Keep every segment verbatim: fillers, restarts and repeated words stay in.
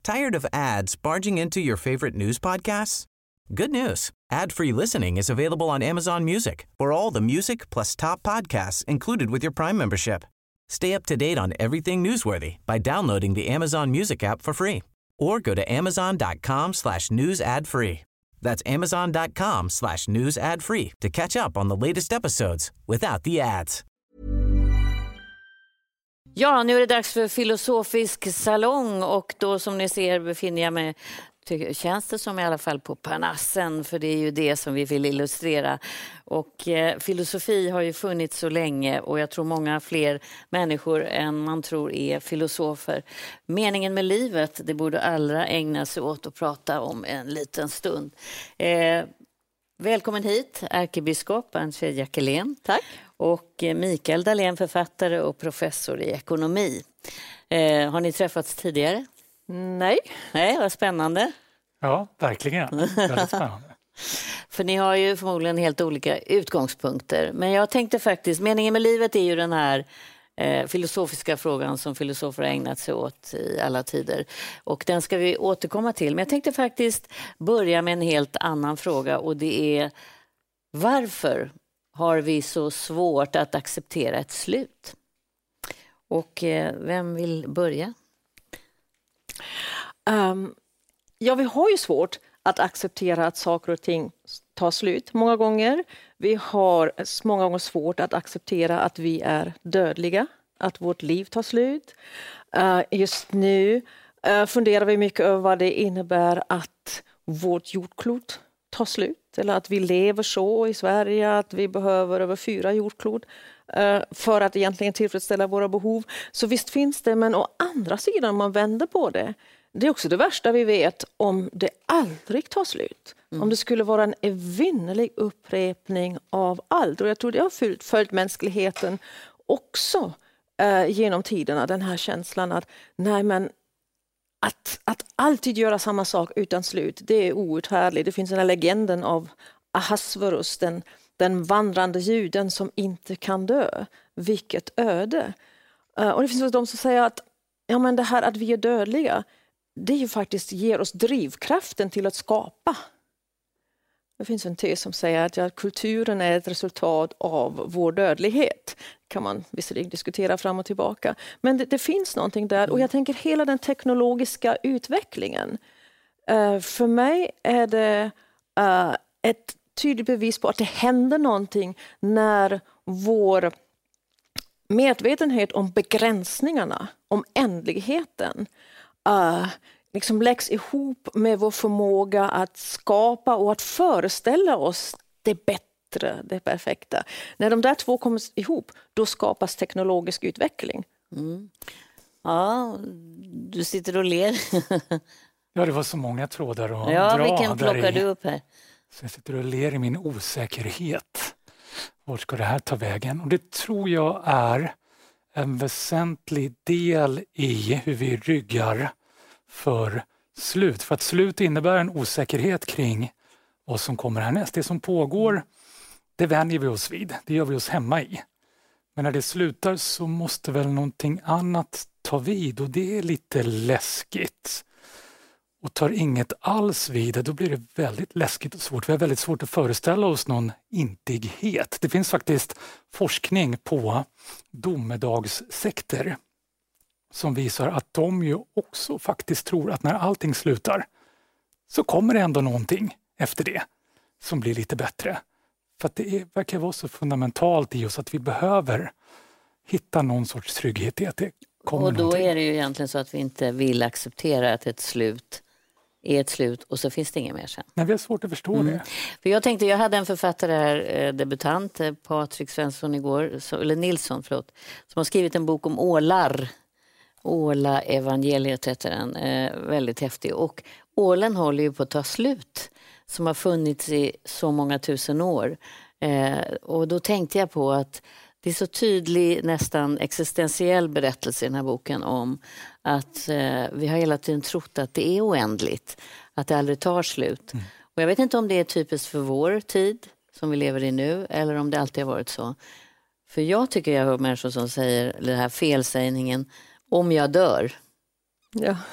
Tired of ads barging into your favorite news podcasts? Good news. Ad-free listening is available on Amazon Music for all the music plus top podcasts included with your Prime membership. Stay up to date on everything newsworthy by downloading the Amazon Music app for free or go to amazon.com slash news ad free. That's amazon.com slash news ad free to catch up on the latest episodes without the ads. Ja, nu är det dags för filosofisk salong och då som ni ser befinner jag mig, känns det som i alla fall på Parnassen, för det är ju det som vi vill illustrera. Och eh, filosofi har ju funnits så länge och jag tror många fler människor än man tror är filosofer. Meningen med livet, det borde alla ägna sig åt att prata om en liten stund. Eh, välkommen hit, ärkebiskop Antje Jackelén. Tack. Och Mikael Dahlén, författare och professor i ekonomi. Eh, har ni träffats tidigare? Nej. Nej, vad spännande. Ja, verkligen. Väldigt spännande. För ni har ju förmodligen helt olika utgångspunkter. Men jag tänkte faktiskt, meningen med livet är ju den här eh, filosofiska frågan som filosofer har ägnat sig åt i alla tider. Och den ska vi återkomma till. Men jag tänkte faktiskt börja med en helt annan fråga och det är varför har vi så svårt att acceptera ett slut? Och eh, vem vill börja? Um, ja, vi har ju svårt att acceptera att saker och ting tar slut många gånger. Vi har många gånger svårt att acceptera att vi är dödliga, att vårt liv tar slut. Uh, just nu uh, funderar vi mycket över vad det innebär att vårt jordklot tar slut. Eller att vi lever så i Sverige att vi behöver över fyra jordklot uh, för att egentligen tillfredsställa våra behov. Så visst finns det, men å andra sidan om man vänder på det, det är också det värsta vi vet om det aldrig tar slut. Mm. Om det skulle vara en evinnerlig upprepning av allt. Och jag tror det har följt, följt mänskligheten också uh, genom tiderna. Den här känslan att nej men Att, att alltid göra samma sak utan slut, det är outhärdligt. Det finns den här legenden av Ahasverus, den, den vandrande juden som inte kan dö. Vilket öde. Uh, och det finns de som säger att ja, men det här att vi är dödliga, det ju faktiskt ger oss drivkraften till att skapa. Det finns en tes som säger att ja, kulturen är ett resultat av vår dödlighet. Kan man visserligen diskutera fram och tillbaka. Men det, det finns någonting där. Och jag tänker hela den teknologiska utvecklingen. Uh, för mig är det uh, ett tydligt bevis på att det händer någonting när vår medvetenhet om begränsningarna, om ändligheten, uh, liksom läggs ihop med vår förmåga att skapa och att föreställa oss det bättre, det perfekta. När de där två kommer ihop, då skapas teknologisk utveckling. Mm. Ja, du sitter och ler. Ja, det var så många trådar att ja, dra. vilken plockar du upp här? Så jag sitter och ler i min osäkerhet. Vart ska det här ta vägen? Och det tror jag är en väsentlig del i hur vi ryggar för slut. För att slut innebär en osäkerhet kring vad som kommer härnäst. Det som pågår, det vänjer vi oss vid. Det gör vi oss hemma i. Men när det slutar så måste väl någonting annat ta vid. Och det är lite läskigt. Och tar inget alls vid, då blir det väldigt läskigt och svårt. Vi har väldigt svårt att föreställa oss någon intighet. Det finns faktiskt forskning på domedagssekter som visar att de ju också faktiskt tror att när allting slutar så kommer det ändå någonting efter det som blir lite bättre. För att det är, verkar vara så fundamentalt i oss att vi behöver hitta någon sorts trygghet i att det kommer Och då någonting. är det ju egentligen så att vi inte vill acceptera att ett slut är ett slut och så finns det inget mer sen. Nej, vi har svårt att förstå mm. det. För jag tänkte, jag hade en författare här, debutant, Patrik Svensson igår, eller Nilsson, förlåt, som har skrivit en bok om ålar. Åla evangeliet heter den, eh, väldigt häftig. Och ålen håller ju på att ta slut, som har funnits i så många tusen år. Eh, och då tänkte jag på att det är så tydlig, nästan existentiell berättelse i den här boken om att eh, vi har hela tiden trott att det är oändligt, att det aldrig tar slut. Mm. Och jag vet inte om det är typiskt för vår tid som vi lever i nu eller om det alltid har varit så. För jag tycker jag hör människor som säger den här felsägningen, om jag dör. Ja.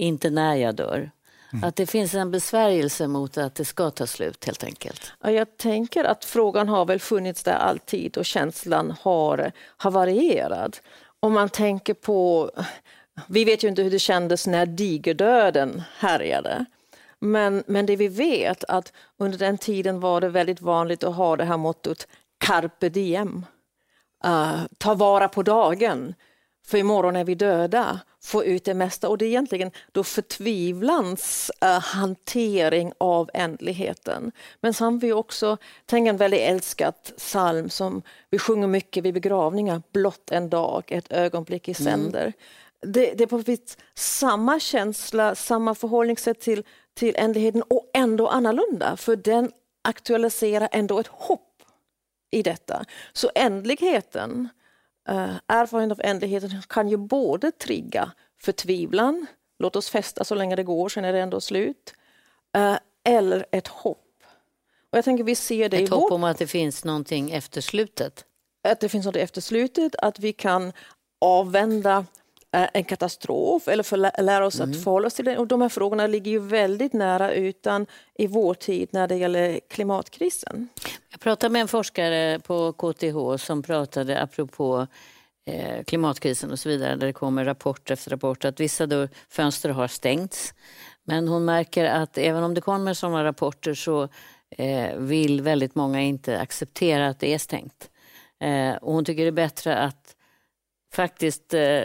inte när jag dör. Mm. Att det finns en besvärjelse mot att det ska ta slut helt enkelt. Ja, jag tänker att frågan har väl funnits där alltid och känslan har, har varierat. Om man tänker på, vi vet ju inte hur det kändes när digerdöden härjade. Men, men det vi vet att under den tiden var det väldigt vanligt att ha det här mottot carpe diem. Uh, ta vara på dagen, för imorgon är vi döda. Få ut det mesta. Och det är egentligen då förtvivlans uh, hantering av ändligheten. Men sen har vi också, tänk en väldigt älskat psalm som vi sjunger mycket vid begravningar. Blott en dag, ett ögonblick i sänder. Mm. Det, det är på vitt samma känsla, samma förhållningssätt till, till ändligheten och ändå annorlunda. För den aktualiserar ändå ett hopp i detta. Så ändligheten, äh, erfarenhet av ändligheten kan ju både trigga förtvivlan, låt oss festa så länge det går, sen är det ändå slut, äh, eller ett hopp. Och jag tänker vi ser det ett i hopp vårt, om att det finns någonting efter slutet. Att det finns något efter slutet, att vi kan avvända en katastrof eller för lära oss mm. att förhålla oss till det. Och de här frågorna ligger ju väldigt nära utan i vår tid när det gäller klimatkrisen. Jag pratade med en forskare på K T H som pratade apropå eh, klimatkrisen och så vidare, där det kommer rapport efter rapport att vissa då fönster har stängts. Men hon märker att även om det kommer sådana rapporter så eh, vill väldigt många inte acceptera att det är stängt. Eh, och hon tycker det är bättre att faktiskt eh,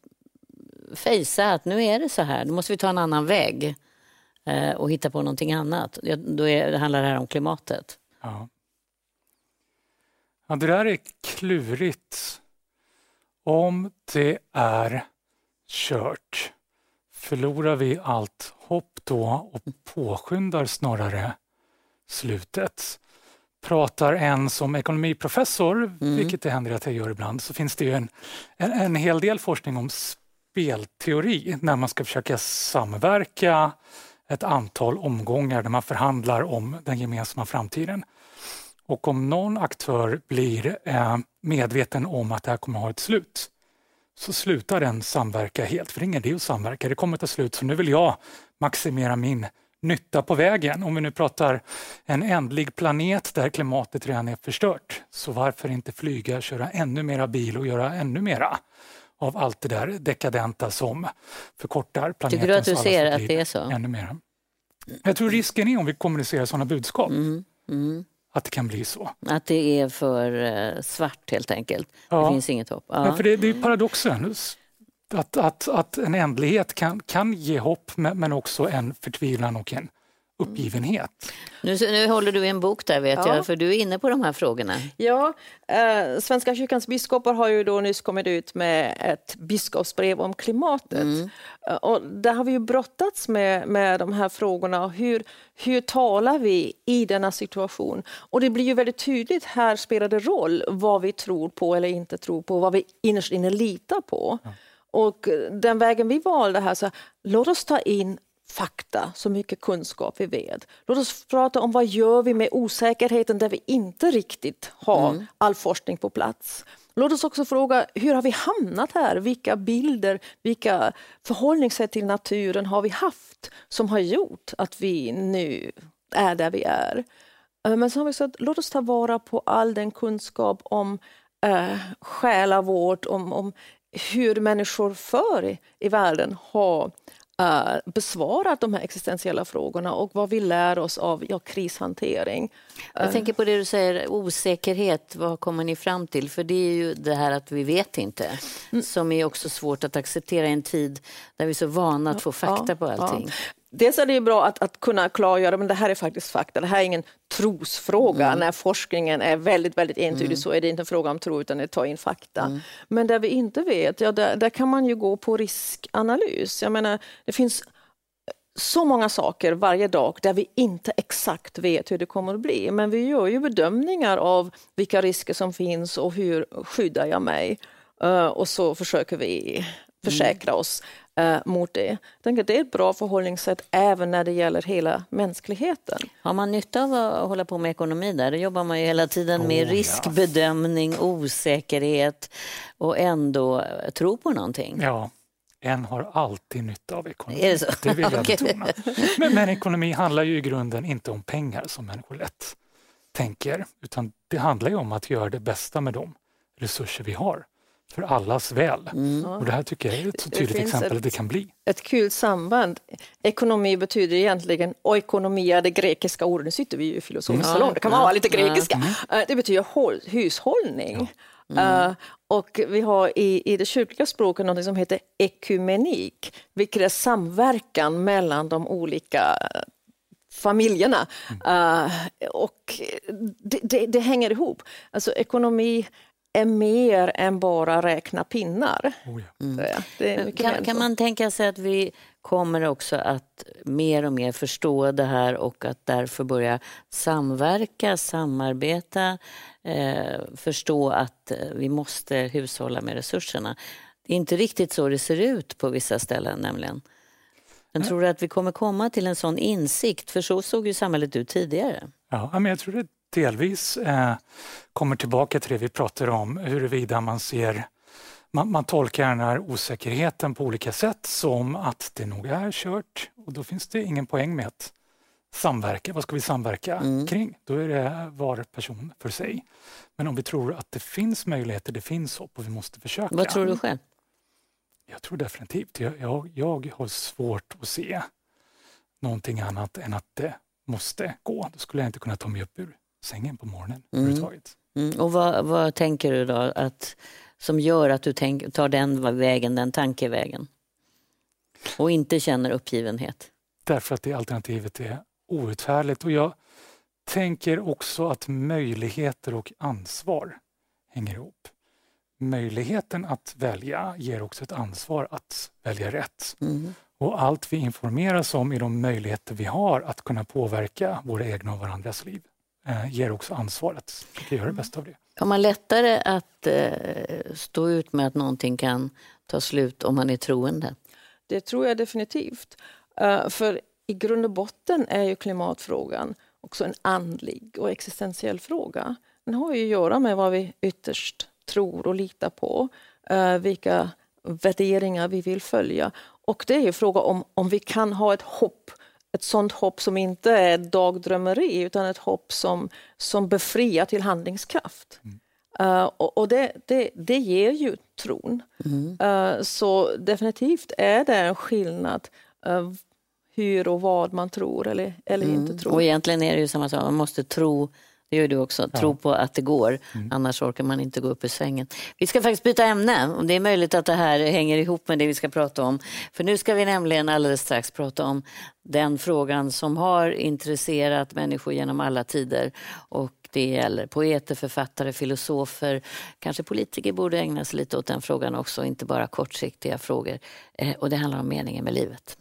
fejsa att nu är det så här, nu måste vi ta en annan väg eh, och hitta på någonting annat. Då är, det handlar det här om klimatet. Ja. Ja, det där är klurigt. Om det är kört, förlorar vi allt hopp då och påskyndar snarare slutet. Pratar en som ekonomiprofessor, mm. vilket det händer att jag gör ibland, så finns det ju en, en, en hel del forskning om spelteori när man ska försöka samverka ett antal omgångar där man förhandlar om den gemensamma framtiden. Och om någon aktör blir eh, medveten om att det här kommer att ha ett slut, så slutar den samverka helt. För det är ingen idé att samverka, det kommer att ta slut, så nu vill jag maximera min nytta på vägen. Om vi nu pratar en ändlig planet där klimatet redan är förstört, så varför inte flyga, köra ännu mera bil och göra ännu mera av allt det där dekadenta som förkortar planetens. Tycker du att du ser att det är så? Ännu mera. Jag tror risken är om vi kommunicerar sådana budskap. Mm. Mm. Att det kan bli så. Att det är för svart helt enkelt. Ja. Det finns inget hopp. Ja. Ja, för det, det är paradoxen. Att, att, att en ändlighet kan, kan ge hopp, men också en förtvivlan och en uppgivenhet. Nu, nu håller du i en bok där vet ja. jag, för du är inne på de här frågorna. Ja, eh, Svenska kyrkans biskopar har ju då nyss kommit ut med ett biskopsbrev om klimatet. Mm. Och där har vi ju brottats med, med de här frågorna. Hur, hur talar vi i denna situation? Och det blir ju väldigt tydligt, här spelar det roll vad vi tror på eller inte tror på, vad vi innerst inne litar på. Ja. Och den vägen vi valde här, så låt oss ta in fakta, så mycket kunskap vi vet. Låt oss prata om vad gör vi med osäkerheten där vi inte riktigt har mm. all forskning på plats. Låt oss också fråga, hur har vi hamnat här? Vilka bilder, vilka förhållningssätt till naturen har vi haft som har gjort att vi nu är där vi är? Men så har vi sagt, låt oss ta vara på all den kunskap om äh, själavård, om, om hur människor förr i, i världen har Uh, besvarat de här existentiella frågorna och vad vi lär oss av ja, krishantering. Jag uh. tänker på det du säger, osäkerhet, vad kommer ni fram till? För det är ju det här att vi vet inte, mm. som är också svårt att acceptera i en tid där vi är så vana att få fakta ja, på allting. Ja. Dels är det bra att, att kunna klargöra, men det här är faktiskt fakta. Det här är ingen trosfråga. Mm. När forskningen är väldigt, väldigt entydig mm. så är det inte en fråga om tro utan att ta in fakta. Mm. Men där vi inte vet, ja, där, där kan man ju gå på riskanalys. Jag menar, det finns så många saker varje dag där vi inte exakt vet hur det kommer att bli. Men vi gör ju bedömningar av vilka risker som finns och hur skyddar jag mig. Uh, och så försöker vi försäkra oss Uh, mot det. Jag tänker att det är ett bra förhållningssätt även när det gäller hela mänskligheten. Har man nytta av att hålla på med ekonomi där? Då jobbar man ju hela tiden med oh, riskbedömning, ja. osäkerhet och ändå tro på någonting. Ja, En har alltid nytta av ekonomi. Är det så? Det vill jag Okej. betona. Men, men ekonomi handlar ju i grunden inte om pengar som människor lätt tänker. Utan det handlar ju om att göra det bästa med de resurser vi har. För allas väl. Mm. Och det här tycker jag är ett så Det tydligt finns exempel ett- att det kan bli. Ett kul samband. Ekonomi betyder egentligen oikonomia, det grekiska ordet. Nu sitter vi ju i filosofisk Mm. salong, det kan man Ja, vara lite ja. grekiska. Eh, Det betyder håll, hushållning. Eh, och vi har i, i det kyrkliga språket något som heter ekumenik, vilket är samverkan mellan de olika familjerna. Uh, och det, det, det hänger ihop. Alltså ekonomi är mer än bara räkna pinnar. Oh ja. Så, det är mycket mer Kan, än kan så. man tänka sig att vi kommer också att mer och mer förstå det här och att därför börja samverka, samarbeta, eh, förstå att eh, vi måste hushålla med resurserna. Det är inte riktigt så det ser ut på vissa ställen nämligen. Men tror du att vi kommer komma till en sån insikt? För så såg ju samhället ut tidigare. Ja, men jag tror det delvis eh, kommer tillbaka till det vi pratar om, huruvida man ser, man, man tolkar den här osäkerheten på olika sätt som att det nog är kört och då finns det ingen poäng med att samverka. Vad ska vi samverka Mm. kring? Då är det var person för sig. Men om vi tror att det finns möjligheter, det finns hopp och vi måste försöka. Vad tror du själv? Jag tror definitivt. Jag, jag, jag har svårt att se någonting annat än att det måste gå. Då skulle jag inte kunna ta mig upp ur sängen på morgonen Mm. överhuvudtaget. Mm. Och vad, vad tänker du då att, som gör att du tänk, tar den vägen, den tankevägen? Och inte känner uppgivenhet? Därför att det alternativet är outhärdligt. Och jag tänker också att möjligheter och ansvar hänger ihop. Möjligheten att välja ger också ett ansvar att välja rätt. Mm. Och allt vi informeras om i de möjligheter vi har att kunna påverka våra egna och varandras liv eh, ger också ansvar att försöka göra det bästa av det. Har man lättare att eh, stå ut med att någonting kan ta slut om man är troende? Det tror jag definitivt. Uh, för i grund och botten är ju klimatfrågan också en andlig och existentiell fråga. Den har ju att göra med vad vi ytterst tror och litar på. Uh, vilka värderingar vi vill följa. Och det är ju fråga om om vi kan ha ett hopp. Ett sånt hopp som inte är dagdrömmeri utan ett hopp som, som befriar till handlingskraft. Mm. Uh, och och det, det, det ger ju tron. Mm. Uh, så definitivt är det en skillnad uh, hur och vad man tror eller, eller Mm. inte tror. Och egentligen är det ju samma sak, man måste tro, det gör du också, Ja. tro på att det går, annars orkar man inte gå upp ur sängen. Vi ska faktiskt byta ämne och det är möjligt att det här hänger ihop med det vi ska prata om. För nu ska vi nämligen alldeles strax prata om den frågan som har intresserat människor genom alla tider och det gäller poeter, författare, filosofer, kanske politiker borde ägna sig lite åt den frågan också, inte bara kortsiktiga frågor. Eh, och det handlar om meningen med livet.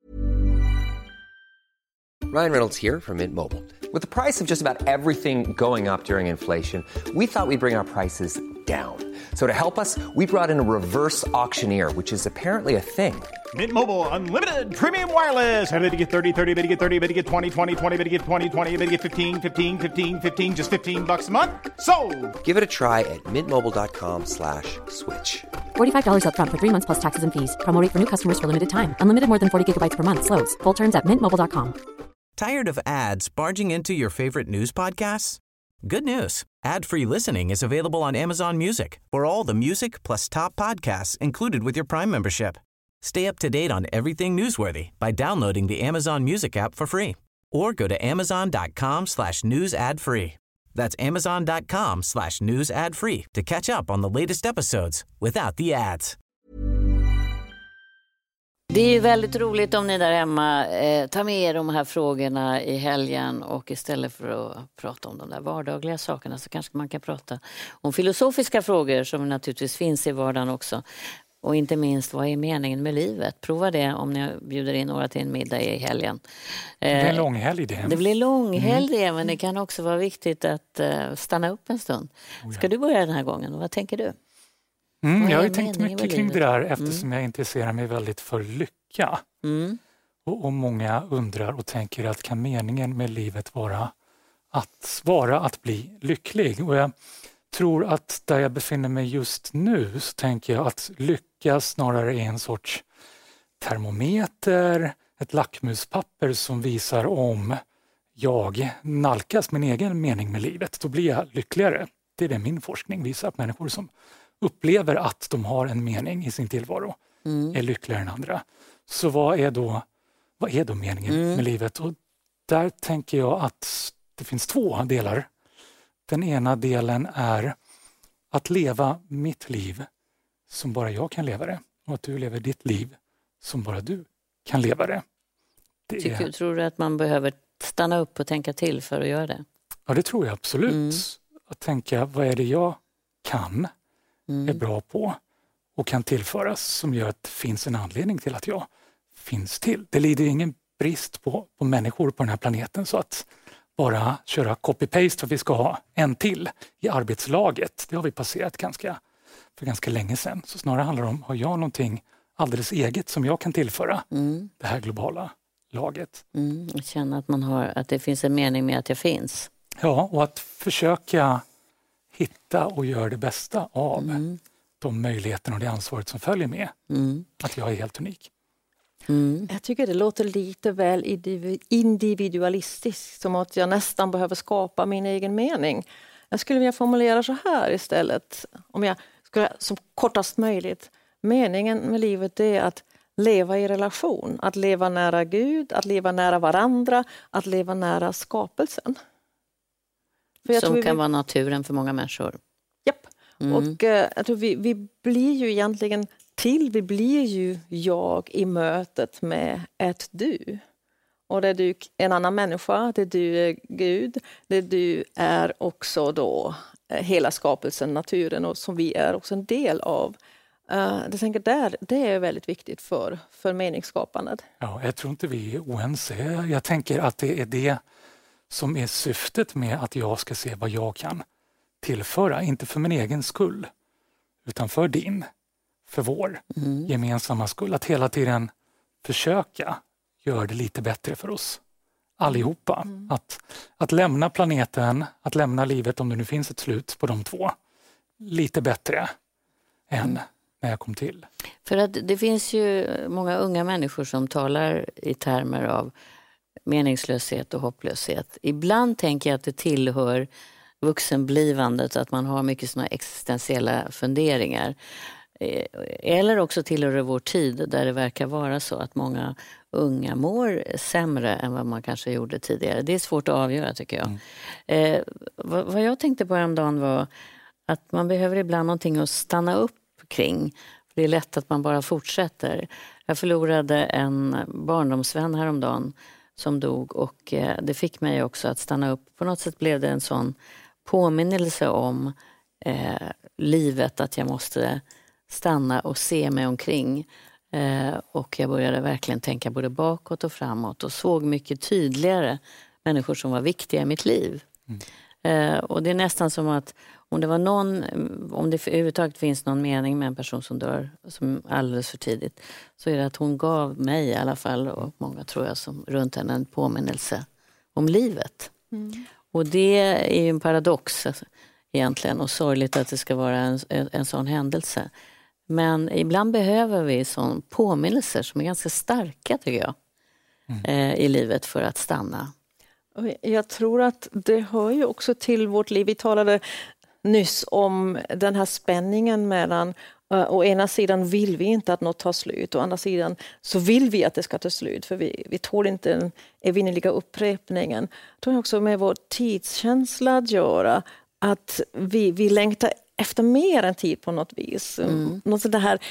Ryan Reynolds here from Mint Mobile. With the price of just about everything going up during inflation, we thought we'd bring our prices down. So to help us, we brought in a reverse auctioneer, which is apparently a thing. Mint Mobile Unlimited Premium Wireless. How to get thirty, thirty, how to get thirty, how to get twenty, twenty, twenty, how to get twenty, twenty, how to get fifteen, fifteen, fifteen, fifteen, just fifteen bucks a month? Sold! Give it a try at mintmobile.com slash switch. forty-five dollars up front for three months plus taxes and fees. Promo rate for new customers for limited time. Unlimited more than forty gigabytes per month. Slows full terms at mint mobile dot com. Tired of ads barging into your favorite news podcasts? Good news. Ad-free listening is available on Amazon Music for all the music plus top podcasts included with your Prime membership. Stay up to date on everything newsworthy by downloading the Amazon Music app for free or go to amazon.com slash news ad free. That's amazon.com slash news ad free to catch up on the latest episodes without the ads. Det är ju väldigt roligt om ni där hemma eh, tar med er de här frågorna i helgen och istället för att prata om de där vardagliga sakerna så kanske man kan prata om filosofiska frågor som naturligtvis finns i vardagen också. Och inte minst, vad är meningen med livet? Prova det om ni bjuder in några till en middag i helgen. Det blir en långhelg det. Det blir långhelg det, men det kan också vara viktigt att uh, stanna upp en stund. Ska du börja den här gången? Vad tänker du? Mm, Vad jag har är ju tänkt meningen med mycket kring det livet? där eftersom jag intresserar mig väldigt för lycka. Mm. Och, och många undrar och tänker att kan meningen med livet vara att vara att bli lycklig? Och jag tror att där jag befinner mig just nu så tänker jag att lycka snarare är en sorts termometer, ett lackmuspapper som visar om jag nalkas min egen mening med livet, då blir jag lyckligare. Det är det min forskning visar, att människor som upplever att de har en mening i sin tillvaro mm. är lyckligare än andra. Så vad är då, vad är då meningen mm. med livet? Och där tänker jag att det finns två delar. Den ena delen är att leva mitt liv som bara jag kan leva det. Och att du lever ditt liv som bara du kan leva det. det Tycker, är... Tror du att man behöver stanna upp och tänka till för att göra det? Ja, det tror jag absolut. Mm. Att tänka, vad är det jag kan, mm. är bra på och kan tillföras som gör att det finns en anledning till att jag finns till. Det lider ingen brist på, på människor på den här planeten, så att bara köra copy-paste för att vi ska ha en till i arbetslaget, det har vi passerat ganska, för ganska länge sedan. Så snarare handlar det om, har jag någonting alldeles eget som jag kan tillföra mm. det här globala laget. Mm, och känna att, man har, att det finns en mening med att jag finns. Ja, och att försöka hitta och göra det bästa av mm. de möjligheterna och det ansvaret som följer med mm. att jag är helt unik. Mm. Jag tycker det låter lite väl individualistiskt, som att jag nästan behöver skapa min egen mening. Jag skulle vilja formulera så här istället, om jag skulle som kortast möjligt. Meningen med livet är att leva i relation, att leva nära Gud, att leva nära varandra, att leva nära skapelsen. För jag som tror kan vi... vara naturen för många människor. Japp, mm. och uh, jag tror vi, vi blir ju egentligen till, vi blir ju jag i mötet med ett du. Och det du är en annan människa, det du är Gud, det du är också då hela skapelsen, naturen, och som vi är också en del av. Uh, jag tänker där, det är väldigt viktigt för, för meningsskapandet. Ja, jag tror inte vi är oense. Jag tänker att det är det som är syftet med att jag ska se vad jag kan tillföra. Inte för min egen skull, utan för din, för vår mm. gemensamma skull. Att hela tiden försöka göra det lite bättre för oss allihopa. Mm. Att, att lämna planeten, att lämna livet, om det nu finns ett slut på de två, lite bättre än mm. när jag kom till. För att det finns ju många unga människor som talar i termer av meningslöshet och hopplöshet. Ibland tänker jag att det tillhör vuxenblivandet att man har mycket såna existentiella funderingar. Eller också tillhör det vår tid där det verkar vara så att många unga mår sämre än vad man kanske gjorde tidigare. Det är svårt att avgöra, tycker jag. Mm. Eh, vad, vad jag tänkte på häromdagen var att man behöver ibland någonting att stanna upp kring. Det är lätt att man bara fortsätter. Jag förlorade en barndomsvän häromdagen som dog, och eh, det fick mig också att stanna upp. På något sätt blev det en sån påminnelse om eh, livet, att jag måste stanna och se mig omkring. Eh, och jag började verkligen tänka både bakåt och framåt och såg mycket tydligare människor som var viktiga i mitt liv. Mm. Eh, och det är nästan som att om det var någon, om det överhuvudtaget finns någon mening med en person som dör som alldeles för tidigt, så är det att hon gav mig i alla fall, och många tror jag som runt henne, en påminnelse om livet. Mm. Och det är ju en paradox egentligen, och sorgligt att det ska vara en, en sån händelse. Men ibland behöver vi sån påminnelser som är ganska starka, tycker jag, mm. eh, i livet för att stanna. Jag tror att det hör ju också till vårt liv. Vi talade nyss om den här spänningen mellan uh, å ena sidan vill vi inte att något tar slut, å andra sidan så vill vi att det ska ta slut, för vi, vi tål inte den evinnerliga upprepningen. Det har också med vår tidskänsla att göra, att vi, vi längtar efter mer än tid på något vis. Mm. Något sådär här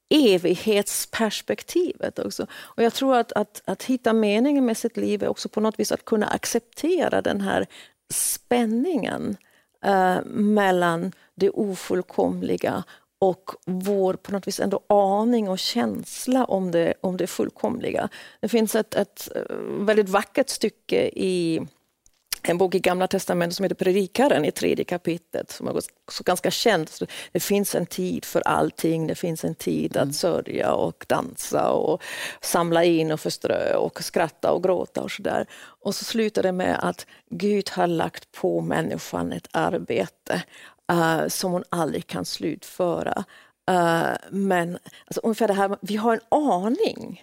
evighetsperspektivet också. Och jag tror att, att, att hitta meningen med sitt liv är också på något vis att kunna acceptera den här spänningen eh, mellan det ofullkomliga och vår på något vis ändå aning och känsla om det, om det fullkomliga. Det finns ett, ett väldigt vackert stycke i en bok i Gamla testamentet som heter Predikaren i tredje kapitlet, som är så ganska känd. Det finns en tid för allting. Det finns en tid att sörja och dansa och samla in och förströ och skratta och gråta och sådär. Och så slutar det med att Gud har lagt på människan ett arbete uh, som hon aldrig kan slutföra. Uh, men alltså, ungefär det här, vi har en aning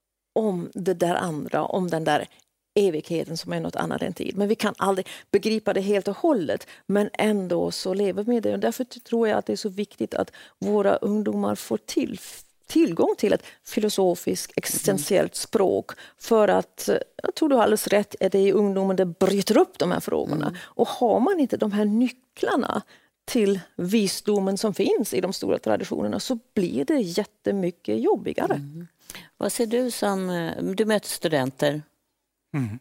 om det där andra, om den där evigheten som är något annat än tid. Men vi kan aldrig begripa det helt och hållet. Men ändå så lever vi med det. Och därför tror jag att det är så viktigt att våra ungdomar får till, tillgång till ett filosofiskt, existentiellt språk. För att, jag tror du har alldeles rätt, är det i ungdomen det bryter upp de här frågorna. Mm. Och har man inte de här nycklarna till visdomen som finns i de stora traditionerna så blir det jättemycket jobbigare. Mm. Vad ser du som, du möter studenter? Mm.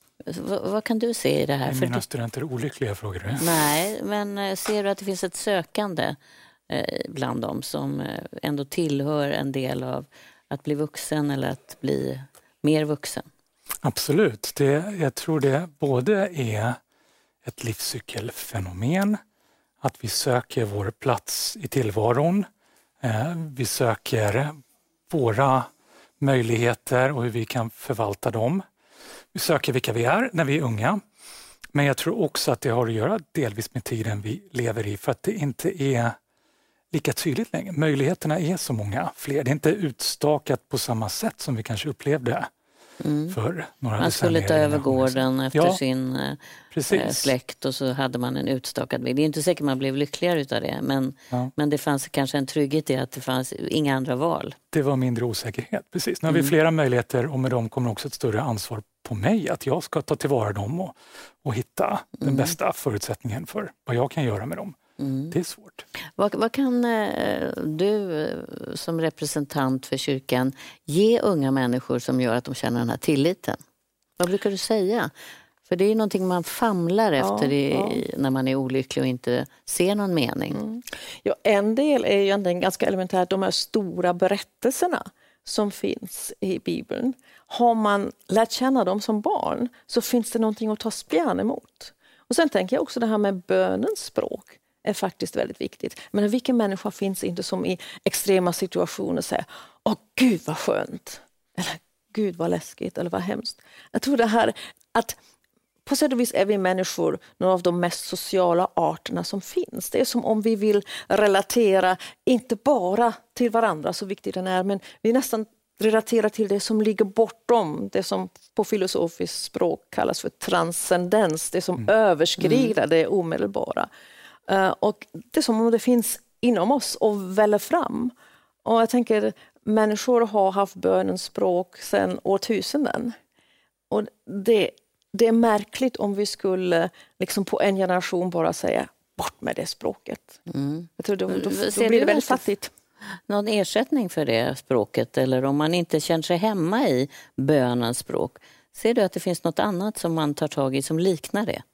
V- vad kan du se i det här? Är För mina du... studenter olyckliga, frågar du? Nej, men ser du att det finns ett sökande eh, bland dem som eh, ändå tillhör en del av att bli vuxen eller att bli mer vuxen? Absolut. Det, jag tror det både är ett livscykelfenomen, att vi söker vår plats i tillvaron. Eh, vi söker våra möjligheter och hur vi kan förvalta dem. Vi söker vilka vi är när vi är unga. Men jag tror också att det har att göra delvis med tiden vi lever i, för att det inte är lika tydligt längre. Möjligheterna är så många fler. Det är inte utstakat på samma sätt som vi kanske upplevde Mm. för några Man skulle ta över gården efter ja, sin precis. äh, släkt och så hade man en utstakad väg. Det är inte säkert man blev lyckligare utav det, men, ja. men det fanns kanske en trygghet i att det fanns inga andra val. Det var mindre osäkerhet, precis. Nu har mm. vi flera möjligheter och med dem kommer också ett större ansvar på mig att jag ska ta tillvara dem och, och hitta mm. den bästa förutsättningen för vad jag kan göra med dem. Mm. Det är svårt. Vad, vad kan eh, du eh, som representant för kyrkan ge unga människor som gör att de känner den här tilliten? Vad brukar du säga? För det är någonting man famlar ja, efter i, ja. när man är olycklig och inte ser någon mening. Mm. Ja, en del är ju egentligen ganska elementärt, de här stora berättelserna som finns i Bibeln. Har man lärt känna dem som barn så finns det någonting att ta spjärn emot. Och sen tänker jag också det här med bönens språk är faktiskt väldigt viktigt. Men vilken människa finns inte som i extrema situationer säger åh gud vad skönt, eller gud vad läskigt, eller vad hemskt. Jag tror det här att på sätt och vis är vi människor några av de mest sociala arterna som finns. Det är som om vi vill relatera inte bara till varandra, så viktigt den är, men vi nästan relaterar till det som ligger bortom, det som på filosofiskt språk kallas för transcendens, det som mm. överskrider det omedelbara. Uh, och det är som om det finns inom oss och väller fram. Och jag tänker, människor har haft bönens språk sedan årtusenden. Och det, det är märkligt om vi skulle liksom på en generation bara säga bort med det språket. Mm. Jag tror då, då, då, då blir det väldigt fattigt. Någon ersättning för det språket, eller om man inte känner sig hemma i bönens språk, ser du att det finns något annat som man tar tag i som liknar det?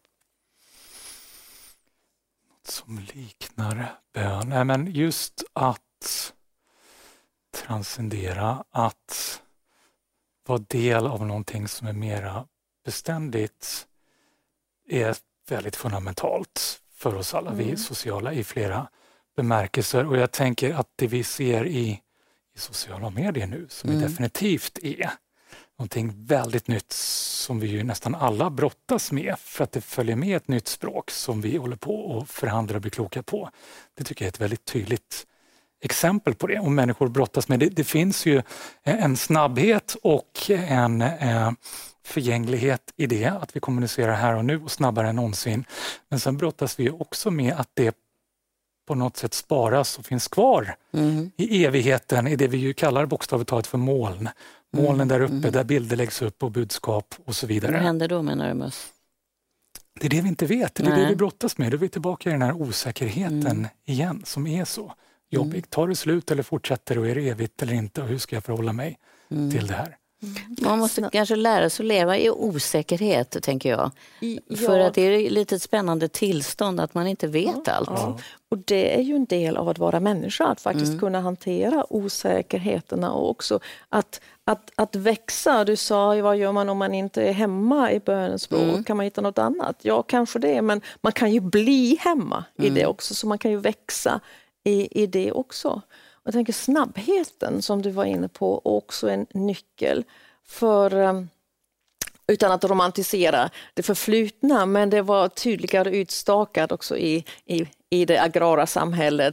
Som liknar bön. Nej, men just att transcendera, att vara del av någonting som är mera beständigt är väldigt fundamentalt för oss alla. Mm. Vi är sociala i flera bemärkelser, och jag tänker att det vi ser i, i sociala medier nu, som mm. definitivt är någonting väldigt nytt som vi ju nästan alla brottas med, för att det följer med ett nytt språk som vi håller på och förhandlar och blir kloka på. Det tycker jag är ett väldigt tydligt exempel på det. Och människor brottas med det. Det finns ju en snabbhet och en eh, förgänglighet i det, att vi kommunicerar här och nu och snabbare än någonsin. Men sen brottas vi också med att det på något sätt sparas och finns kvar mm. i evigheten, i det vi ju kallar bokstavligt talat för moln. Molnen mm. där uppe, mm. där bilder läggs upp och budskap och så vidare. Vad händer då, menar du, Möss? Det är det vi inte vet, det är Nej. det vi brottas med. Då är vi tillbaka i den här osäkerheten mm. igen, som är så jobbig. Mm. Tar det slut eller fortsätter, och är det evigt eller inte, och hur ska jag förhålla mig mm. till det här? Man måste kanske lära sig att leva i osäkerhet, tänker jag. Ja. För att det är lite ett spännande tillstånd att man inte vet ja, allt. Ja. Och det är ju en del av att vara människa, att faktiskt mm. kunna hantera osäkerheterna, och också att, att, att växa. Du sa, vad gör man om man inte är hemma i bönens språk? Mm. Kan man hitta något annat? Ja, kanske det, men man kan ju bli hemma mm. i det också, så man kan ju växa i, i det också. Jag tänker snabbheten som du var inne på, också en nyckel för, utan att romantisera det förflutna, men det var tydligare utstakat också i, i, i det agrara samhället.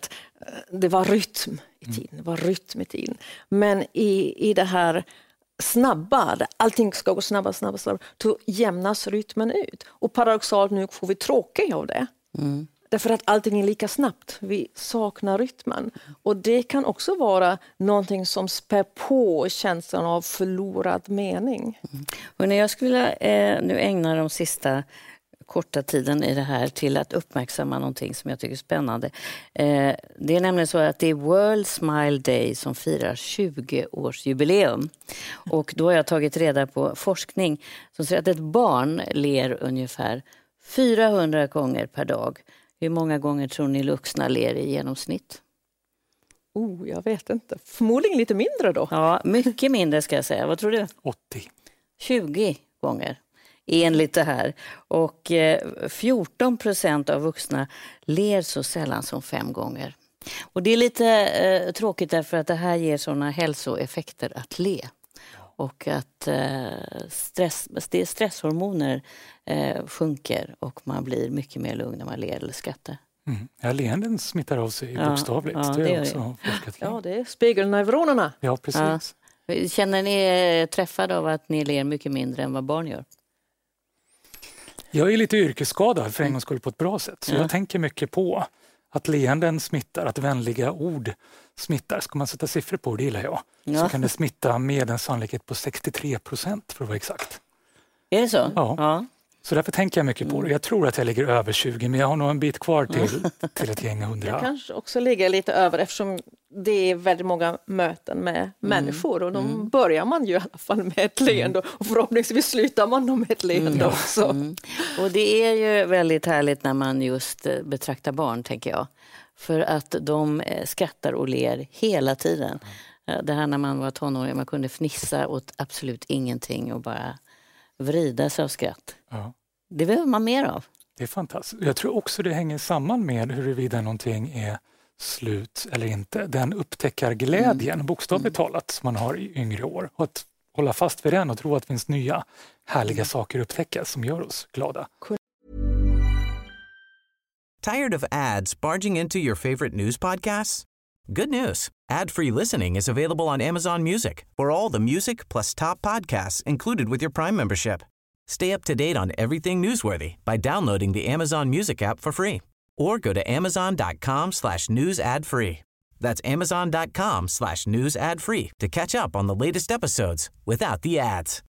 det var rytm i tiden. Det var rytm i tiden. Men i, i det här snabba, där allting ska gå snabbare, snabbare, snabbare, då jämnas rytmen ut. Och paradoxalt nu får vi tråkiga av det. Mm. Därför att allting är lika snabbt. Vi saknar rytmen. Och det kan också vara någonting som spär på känslan av förlorad mening. Mm. Och när jag skulle eh, nu ägna de sista korta tiden i det här till att uppmärksamma någonting som jag tycker är spännande. Eh, det är nämligen så att det är World Smile Day som firar tjugo-årsjubileum. Och då har jag tagit reda på forskning som säger att ett barn ler ungefär fyrahundra gånger per dag. Hur många gånger tror ni vuxna ler i genomsnitt? Oh, jag vet inte. Förmodligen lite mindre då. Ja, mycket mindre ska jag säga. Vad tror du? åttio. tjugo gånger. Enligt det här. Och eh, fjorton procent av vuxna ler så sällan som fem gånger. Och det är lite eh, tråkigt därför att det här ger sådana hälsoeffekter att le. Och att eh, stress, det är stresshormoner eh, sjunker och man blir mycket mer lugn när man ler eller skrattar. Mm. Ja, leenden smittar av sig ja, bokstavligt. Ja, det det är också det. Ja, det är spegelneuronerna. Ja, precis. Ja. Känner ni er träffade av att ni ler mycket mindre än vad barn gör? Jag är lite yrkesskadad för en gångs skull på ett bra sätt. Så ja. jag tänker mycket på att leenden smittar, att vänliga ord smittar. Ska man sätta siffror på det gillar jag. Ja. Så kan det smitta med en sannolikhet på sextiotre procent för att vara exakt. Är det så? Ja. ja. Så därför tänker jag mycket på det. Jag tror att jag ligger över tjugo, men jag har nog en bit kvar till, till ett gäng hundra. Jag kanske också ligger lite över eftersom det är väldigt många möten med mm. människor och då mm. börjar man ju i alla fall med ett leende mm. och förhoppningsvis slutar man då med ett leende mm. också. Mm. Och det är ju väldigt härligt när man just betraktar barn, tänker jag. För att de skrattar och ler hela tiden. Det här när man var tonåring, man kunde fnissa åt absolut ingenting och bara vrida sig av skratt. Ja. Det behöver man mer av. Det är fantastiskt. Jag tror också det hänger samman med huruvida någonting är slut eller inte. Den upptäckarglädjen, mm. bokstavligt mm. talat, som man har i yngre år. Och att hålla fast vid den och tro att det finns nya härliga mm. saker upptäckas som gör oss glada. Tired of ads barging into your favorite news podcasts? Good news. Ad-free listening is available on Amazon Music for all the music plus top podcasts included with your Prime membership. Stay up to date on everything newsworthy by downloading the Amazon Music app for free or go to amazon.com slash news ad free. That's amazon.com slash news ad free to catch up on the latest episodes without the ads.